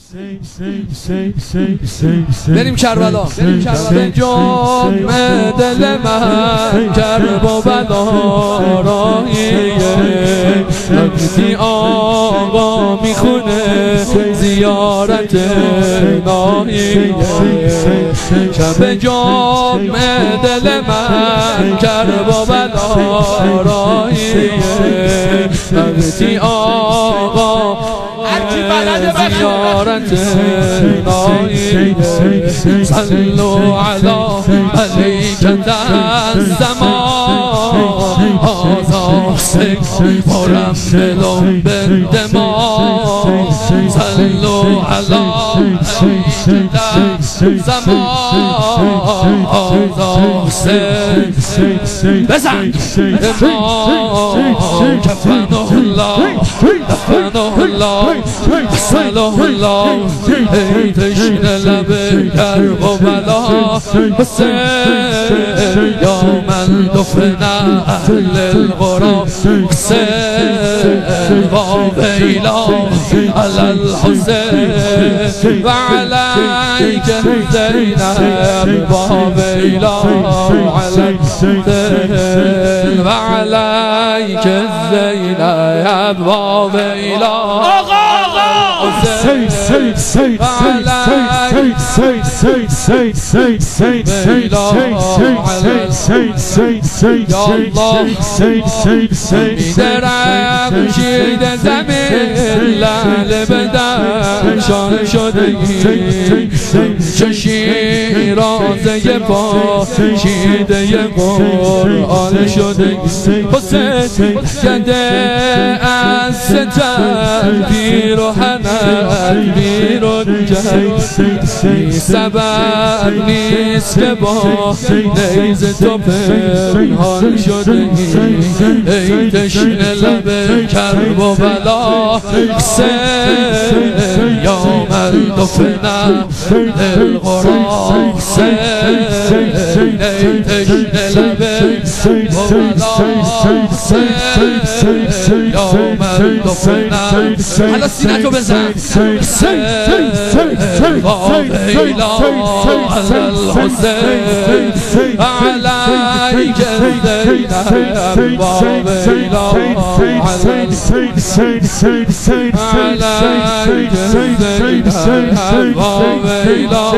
بریم کربلا به جامع دل من کربلا راهیه وقتی آقا میخونه زیارت ناهیه شب جامع دل من کربلا راهیه وقتی آقا زیارت ناهیه صلوا علی ملیک الزمان هذا حسین مرمل بالدماء صلوا علی ملیک الزمان هذا حسین بزن امام کفنه الله دفنه الله صلاه الله ای تشنه لب کربلا حسین یا من دفن اهل القرى حسین و ویلا علی الحسین و علیک زینب و ویلا علی الحسین و علیک زینب و ویلا درخشید زمین لعل بدن شانه شدگی چه شیرازه پاشیده قرآن شدگی حسین گنده از ستم پیر و هنر بیرون جنگ سبب نیست که با نیز تو پنهان شدگی ای تشنه لب کربلا حسین یا من دفن القرى حسین ای تشنه لب کربلا حسین یا من دفن حالا سینه تو بزن ویلا علی الحسین علیک زینب و ویلا علی الحسین علیک زینب و ویلا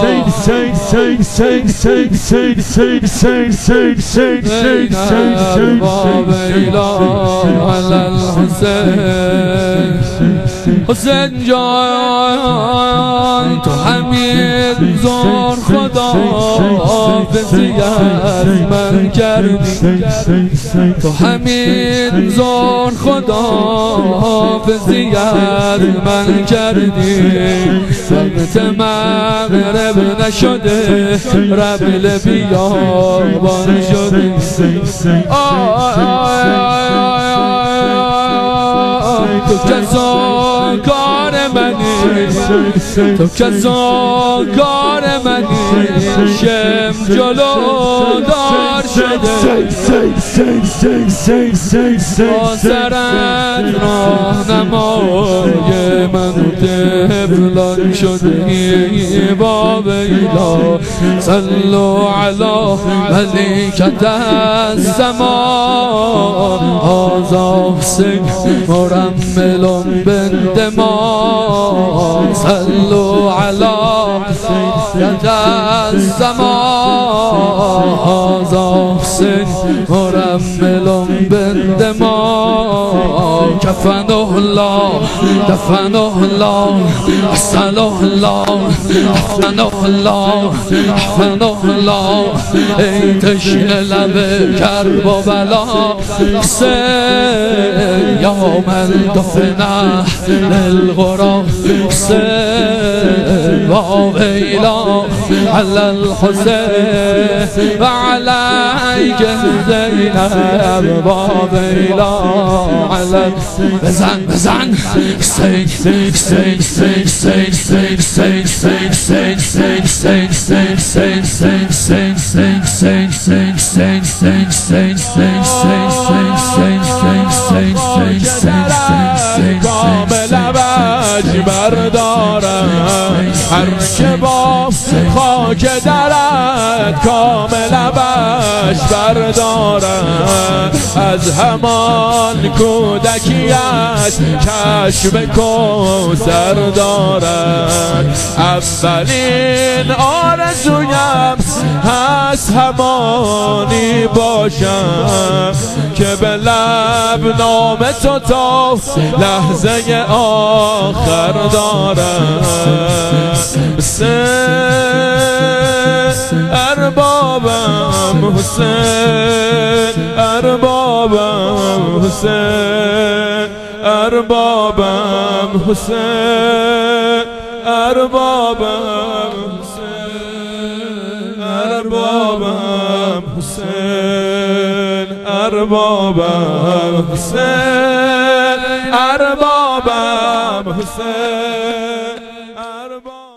زینب و ویلا علی الحسین حسین جان تو همین زور خدا حافظی از من کردی تو همین زور خدا حافظی از من کردی وقت مغرب نشده ربل بیابان شده تو کسا کار منی تو کسا کار منی شم جلو دار شده با سرت راهنمای من طفلان شده با ویلا صلوا علی ملیکة الزمان هذا حسین مرمل بالدماء صلوا علی ملیکة الزمان هذا حسین مرمل بالدماء کفنه الله دفنه الله صلاه الله دفنه الله دفنه الله ای تشنه لب کربلا حسین یا من دفن القرى حسین و ویلا علی الحسین و علیک زینب و ویلا علی بزن حسین حسین حسین حسین حسین حسین حسین حسین حسین حسین حسین حسین حسین حسین حسین کامل وجه بردارم هرچه با خاک درد کامل لبش بردارد از همان کودکیت کشف کوثر دارد اولین آرزویم هست همانی باشم که به لب نام تو تا لحظه آخر دارم حسین اربابم حسین اربابم حسین اربابم حسین اربابم حسین اربابم حسین اربابم حسین اربابم حسین اربابم